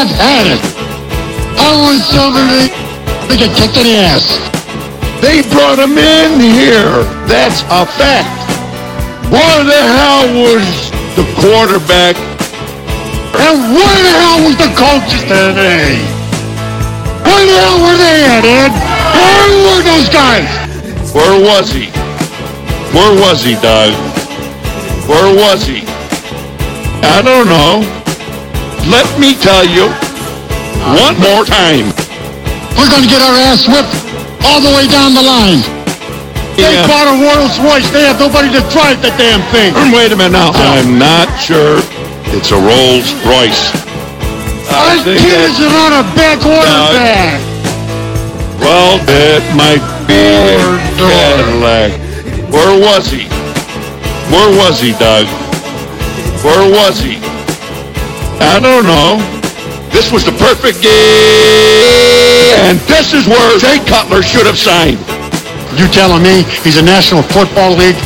I've had it. I want somebody to get kicked in the ass. They brought him in here. That's a fact. Where the hell was the quarterback? And where the hell was the coaches today? Where the hell were they at, Ed? Where were those guys? Where was he? Where was he, Doug? Where was he? I don't know. Let me tell you one more time. We're going to get our ass whipped all the way down the line. They bought a Rolls Royce. They have nobody to drive the damn thing. Wait a minute now. I'm not sure it's a Rolls Royce. I think it's not a bad quarterback. Well, it might be a Cadillac. Where was he? Where was he, Doug? Where was he? I don't know. This was the perfect game, and this is where Jay Cutler should have signed. You telling me he's a National Football League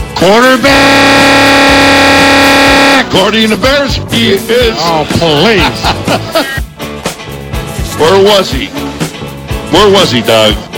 quarterback? According to the Bears, he is. Oh, please. Where was he? Where was he, Doug?